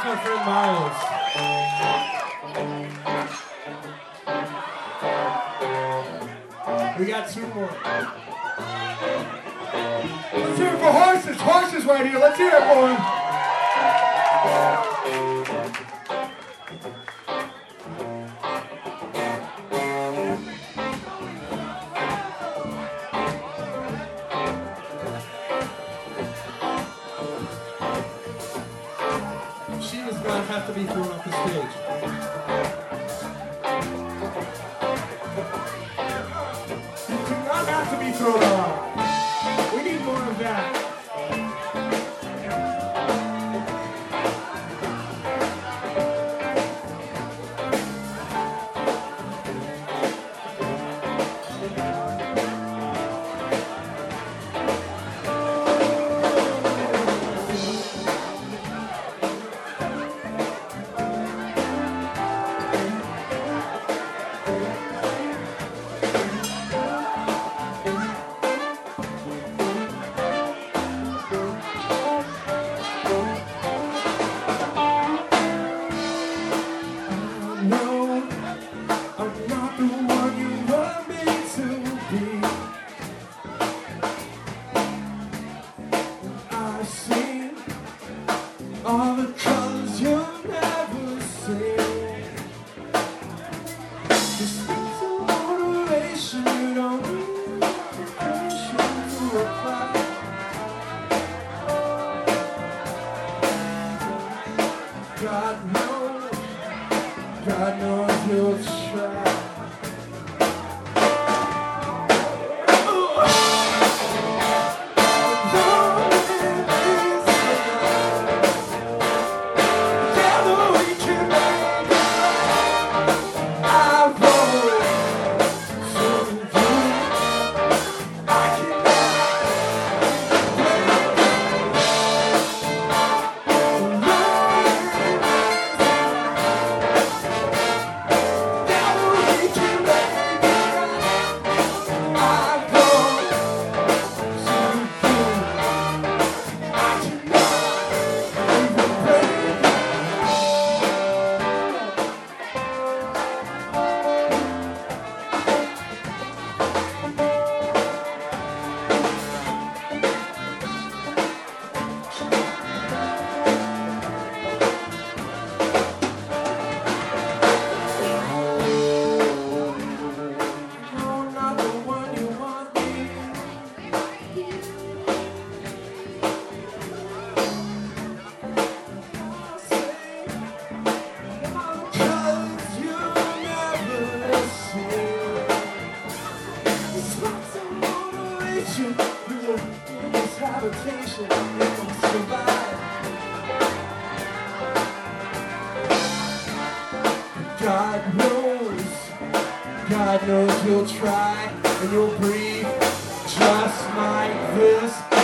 my friend Miles. We got two more. Let's hear it for horses. Horses right here. Let's hear it for him. She does not have to be thrown off the stage. You do not have to be thrown off. We need more of that. All the colors you'll never see. Just need some motivation. You don't need motivation to apply. God knows you'll try. God knows you'll try and you'll breathe just like this.